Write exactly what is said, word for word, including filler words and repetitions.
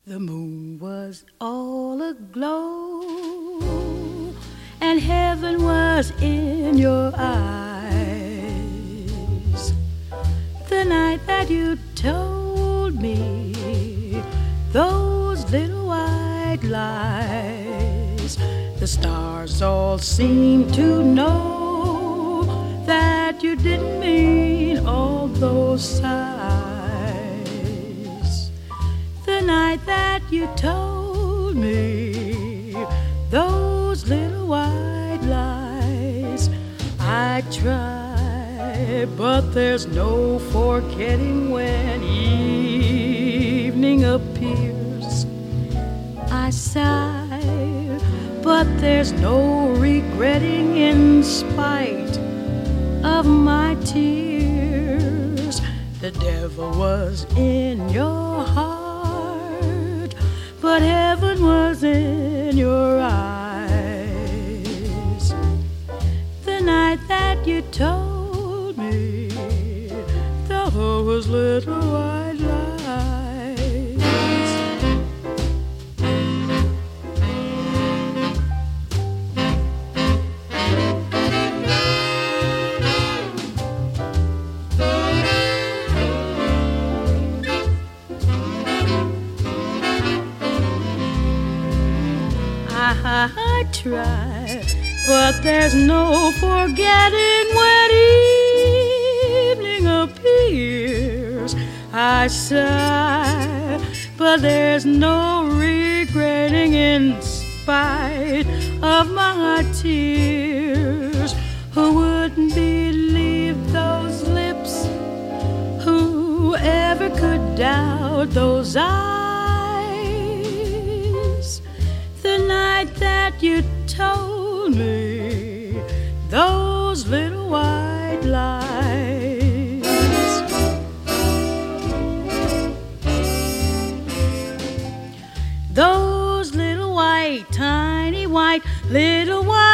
The moon was all aglow, and heaven was in your eyes. The night that you told me those little white lies, the stars all seemed to know that you didn't mean all those sighs. The night that you told me those little white lies, I try, but there's no forgetting when evening appears. I sigh, but there's no regretting in spite of my tears. The devil was in your heart, but heaven was in your eyes. The night that you told me those little white lies. I try, but there's no forgetting when evening appears. I sigh, but there's no regretting in spite of my tears. Who wouldn't believe those lips? Who ever could doubt those eyes? The night that you told me those little white lies. Those little white, tiny white, little white